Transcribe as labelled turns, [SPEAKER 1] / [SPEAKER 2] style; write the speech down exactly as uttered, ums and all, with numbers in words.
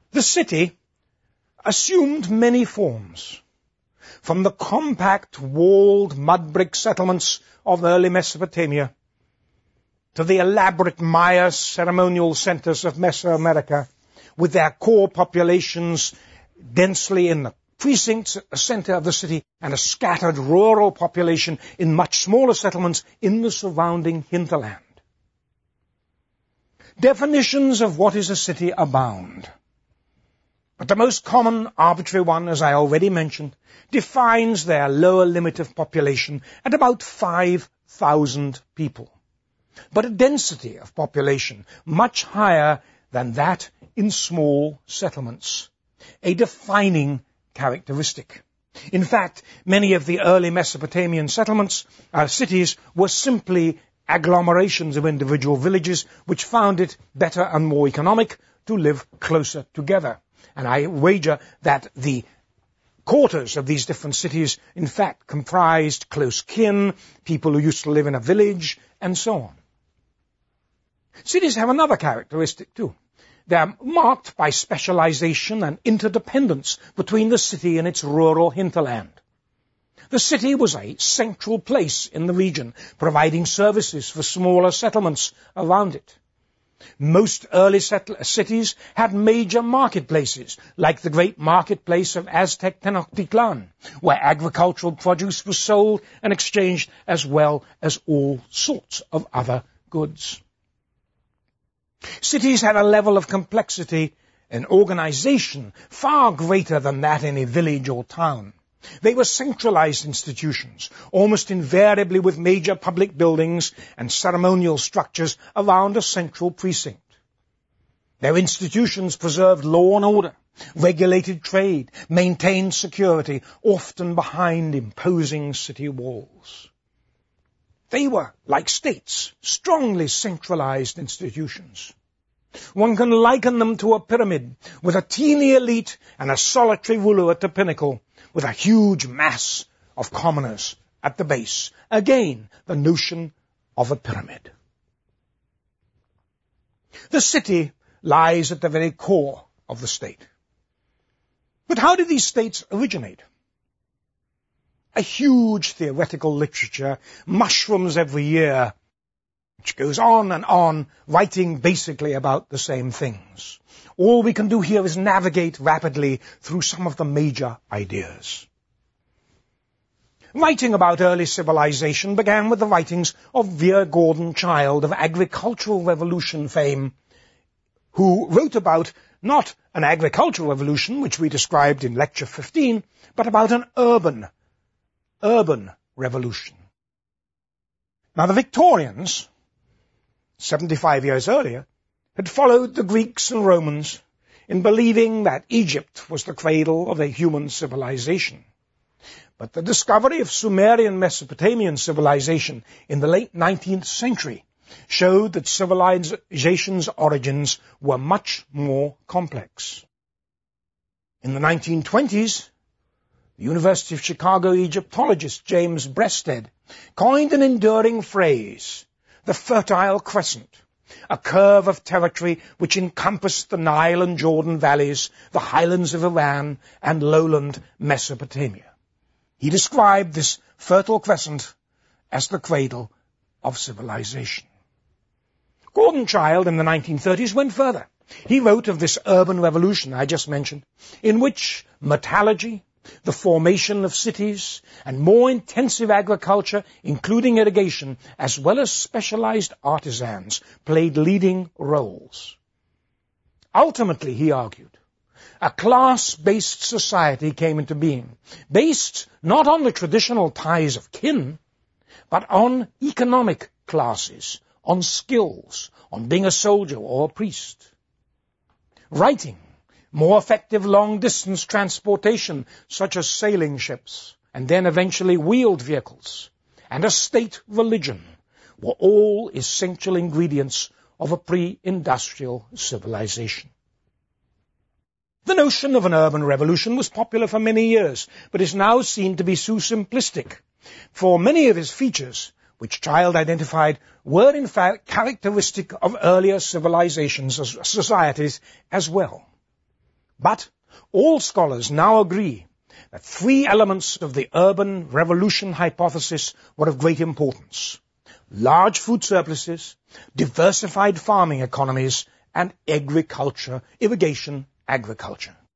[SPEAKER 1] The city assumed many forms, from the compact walled mud brick settlements of early Mesopotamia to the elaborate Maya ceremonial centers of Mesoamerica, with their core populations densely in the precincts at the center of the city and a scattered rural population in much smaller settlements in the surrounding hinterland. Definitions of what is a city abound, but the most common arbitrary one, as I already mentioned, defines their lower limit of population at about five thousand people, but a density of population much higher than that in small settlements, a defining characteristic. In fact, many of the early Mesopotamian settlements, uh, cities, were simply agglomerations of individual villages which found it better and more economic to live closer together. And I wager that the quarters of these different cities, in fact, comprised close kin, people who used to live in a village, and so on. Cities have another characteristic, too. They are marked by specialization and interdependence between the city and its rural hinterland. The city was a central place in the region, providing services for smaller settlements around it. Most early settler cities had major marketplaces, like the great marketplace of Aztec Tenochtitlan, where agricultural produce was sold and exchanged, as well as all sorts of other goods. Cities had a level of complexity and organization far greater than that in a village or town. They were centralized institutions, almost invariably with major public buildings and ceremonial structures around a central precinct. Their institutions preserved law and order, regulated trade, maintained security, often behind imposing city walls. They were, like states, strongly centralized institutions. One can liken them to a pyramid, with a teeny elite and a solitary ruler at the pinnacle, with a huge mass of commoners at the base. Again, the notion of a pyramid. The city lies at the very core of the state. But how did these states originate? A huge theoretical literature mushrooms every year, which goes on and on, writing basically about the same things. All we can do here is navigate rapidly through some of the major ideas. Writing about early civilization began with the writings of Vere Gordon Childe of agricultural revolution fame, who wrote about not an agricultural revolution, which we described in lecture fifteen, but about an urban, urban revolution. Now the Victorians, seventy-five years earlier, had followed the Greeks and Romans in believing that Egypt was the cradle of a human civilization. But the discovery of Sumerian Mesopotamian civilization in the late nineteenth century showed that civilization's origins were much more complex. In the nineteen twenties, the University of Chicago Egyptologist James Breasted coined an enduring phrase, the Fertile Crescent, a curve of territory which encompassed the Nile and Jordan valleys, the highlands of Iran, and lowland Mesopotamia. He described this Fertile Crescent as the cradle of civilization. Gordon Childe in the nineteen thirties went further. He wrote of this urban revolution I just mentioned, in which metallurgy, the formation of cities, and more intensive agriculture, including irrigation, as well as specialized artisans, played leading roles. Ultimately, he argued, a class-based society came into being, based not on the traditional ties of kin, but on economic classes, on skills, on being a soldier or a priest. Writing, more effective long-distance transportation, such as sailing ships, and then eventually wheeled vehicles, and a state religion, were all essential ingredients of a pre-industrial civilization. The notion of an urban revolution was popular for many years, but is now seen to be too simplistic, for many of its features, which Childe identified, were in fact characteristic of earlier civilizations, societies as well. But all scholars now agree that three elements of the urban revolution hypothesis were of great importance: large food surpluses, diversified farming economies, and agriculture, irrigation agriculture.